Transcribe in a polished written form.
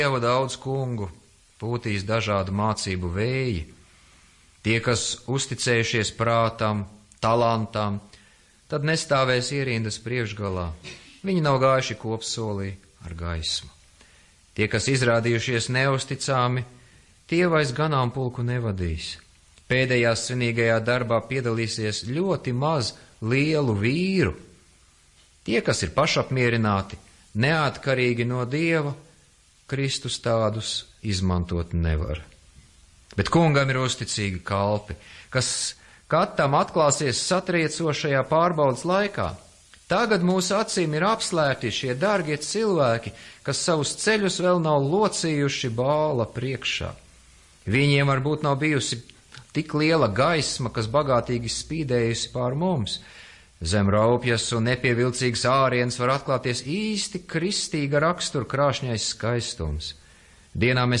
Dieva daudz kungu pūtīs dažādu mācību vēji. Tie, kas uzticējušies prātam, talantam, tad nestāvēs ierindas priekšgalā. Viņi nav gājuši kopsolī ar gaismu. Tie, kas izrādījušies neusticāmi, tie vairs ganāmpulku nevadīs. Pēdējā svinīgajā darbā piedalīsies ļoti maz lielu vīru. Tie, kas ir pašapmierināti, neatkarīgi no Dieva, Kristus tādus izmantot nevar. Bet kungam ir uzticīgi kalpi, kas katram atklāsies satriecošajā pārbaudas laikā. Tagad mūsu acīm ir apslēpti šie dargie cilvēki, kas savus ceļus vēl nav locījuši Bāla priekšā. Viņiem varbūt nav bijusi tik liela gaisma, kas bagātīgi spīdējusi pār mums. Zem raupjas un nepievilcīgas ārienes var atklāties īsti kristīga rakstura krāšņais skaistums. Dienā mēs